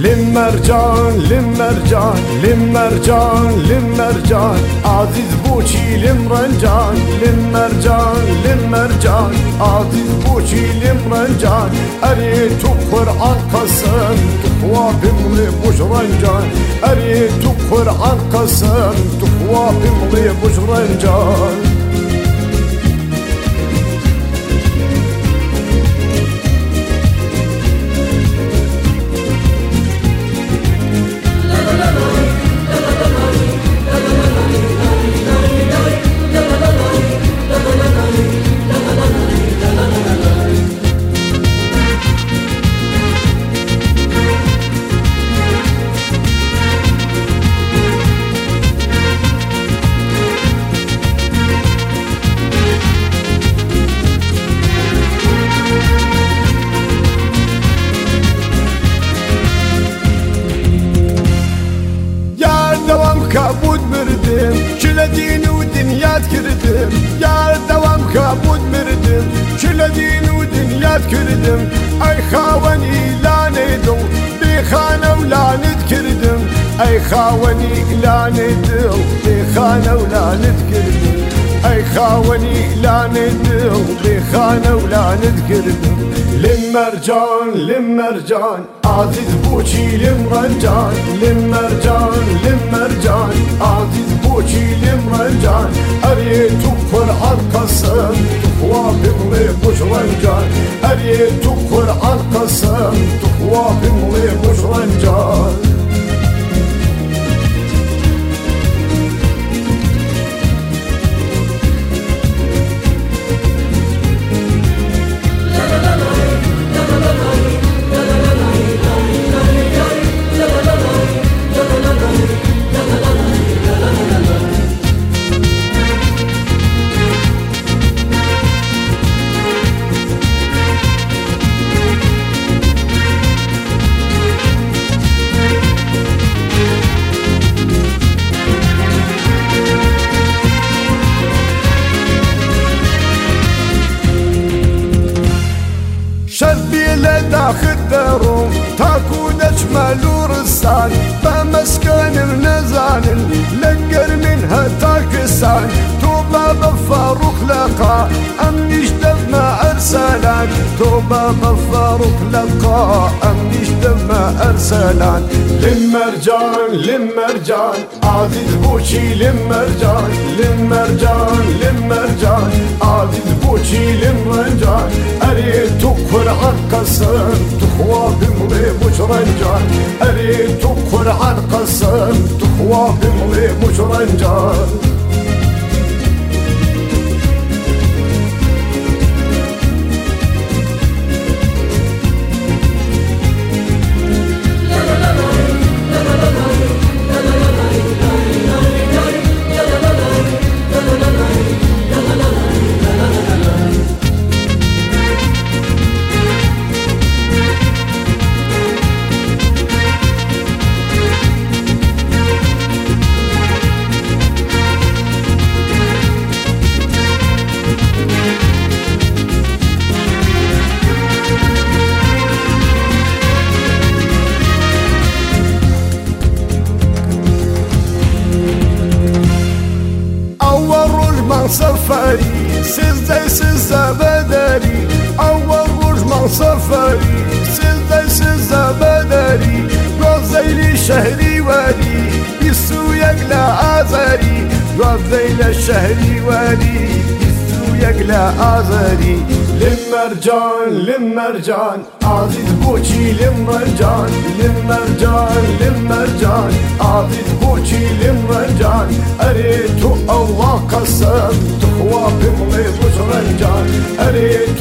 للمرجان للمرجان للمرجان للمرجان عزيز بوشي لمرنجان للمرجان للمرجان عزيز بوشي لمرنجان أريد قرآن قسم تقوى بملي بشرنجان أريد قرآن قسم تقوى بملي بشرنجان كابود مردم كل دين ودنيات كردم يا دوام كابود مردم كل دين ودنيات كردم اي خاوني لا ندو بخانه ولا نذكردم اي خاوني لا ندو بخانه ولا نذكردم اي خاوني لا ندو بخانه ولا نذكردم للمرجان للمرجان عزيز بوشي لمرجان للمرجان للمرجان عزيز بوشي لمرجان أريد قرآن قسم تقوى بملي بشرنجان أريد قرآن قسم تقوى بملي بشرنجان شربي لداخل دارو تكون اجمل ورسان بمسكن النزان لقر منها تاكسان توبة بفاروق لقى امنيش دفنا ارسلان توبة بفاروق لقى امنيش دفنا ارسلان للمرجان للمرجان عزيز بوشي للمرجان للمرجان للمرجان عزيز بوشي للمرجان أريد قرآن قسم تقوى بملي بشرنجان أريد قرآن قسم تقوى بملي بشرنجان سفري سيزة بدري أول رجمان سفري سيزة بدري رازيلي شهري ولي بيسو يقلى آزري رازيلي شهري ولي بيسو يقلى آزري للمرجان للمرجان عزيز بوشي للمرجان للمرجان للمرجان عزيز بوشي للمرجان أريد الله قسم تقوى بملي بشرنجان أريد